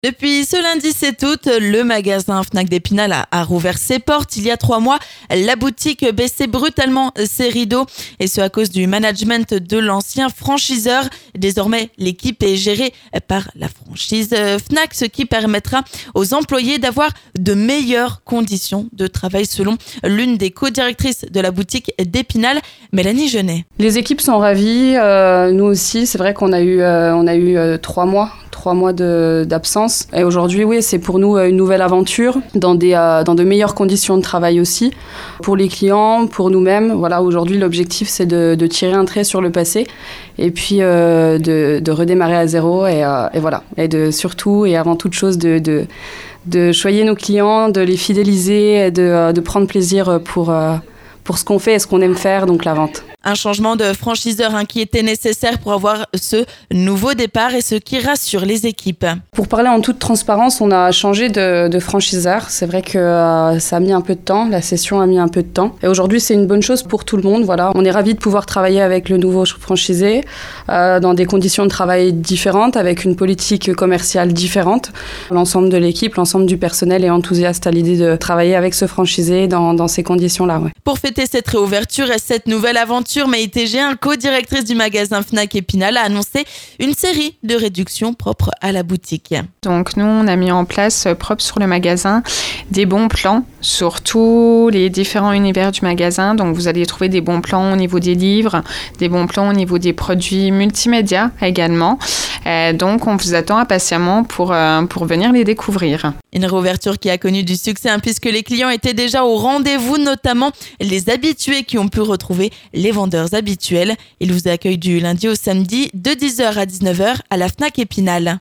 Depuis ce lundi 7 août, le magasin Fnac d'Épinal a rouvert ses portes. Il y a 3 mois, la boutique baissait brutalement ses rideaux et ce à cause du management de l'ancien franchiseur. Désormais, l'équipe est gérée par la franchise Fnac, ce qui permettra aux employés d'avoir de meilleures conditions de travail selon l'une des co-directrices de la boutique d'Épinal, Mélanie Genet. Les équipes sont ravies, nous aussi. C'est vrai qu'on a eu 3 mois d'absence. Et aujourd'hui, oui, c'est pour nous une nouvelle aventure dans de meilleures conditions de travail aussi. Pour les clients, pour nous-mêmes. Voilà, aujourd'hui, l'objectif, c'est de tirer un trait sur le passé et puis de redémarrer à zéro et voilà. Et surtout et avant toute chose de choyer nos clients, de les fidéliser et de prendre plaisir pour ce qu'on fait et ce qu'on aime faire, donc la vente. Un changement de franchiseur qui était nécessaire pour avoir ce nouveau départ et ce qui rassure les équipes. Pour parler en toute transparence, on a changé de franchiseur. C'est vrai que ça a mis un peu de temps, la session a mis un peu de temps. Et aujourd'hui, c'est une bonne chose pour tout le monde. Voilà. On est ravis de pouvoir travailler avec le nouveau franchisé dans des conditions de travail différentes, avec une politique commerciale différente. L'ensemble de l'équipe, l'ensemble du personnel est enthousiaste à l'idée de travailler avec ce franchisé dans ces conditions-là. Ouais. Pour fêter cette réouverture et cette nouvelle aventure, Maïté Géin, co-directrice du magasin Fnac Épinal, a annoncé une série de réductions propres à la boutique. Donc nous, on a mis en place, propre sur le magasin, des bons plans sur tous les différents univers du magasin. Donc vous allez trouver des bons plans au niveau des livres, des bons plans au niveau des produits multimédia également. Donc on vous attend impatiemment pour venir les découvrir. Une réouverture qui a connu du succès puisque les clients étaient déjà au rendez-vous, notamment les habitués qui ont pu retrouver les vendeurs habituels. Ils vous accueillent du lundi au samedi de 10h à 19h à la Fnac Épinal.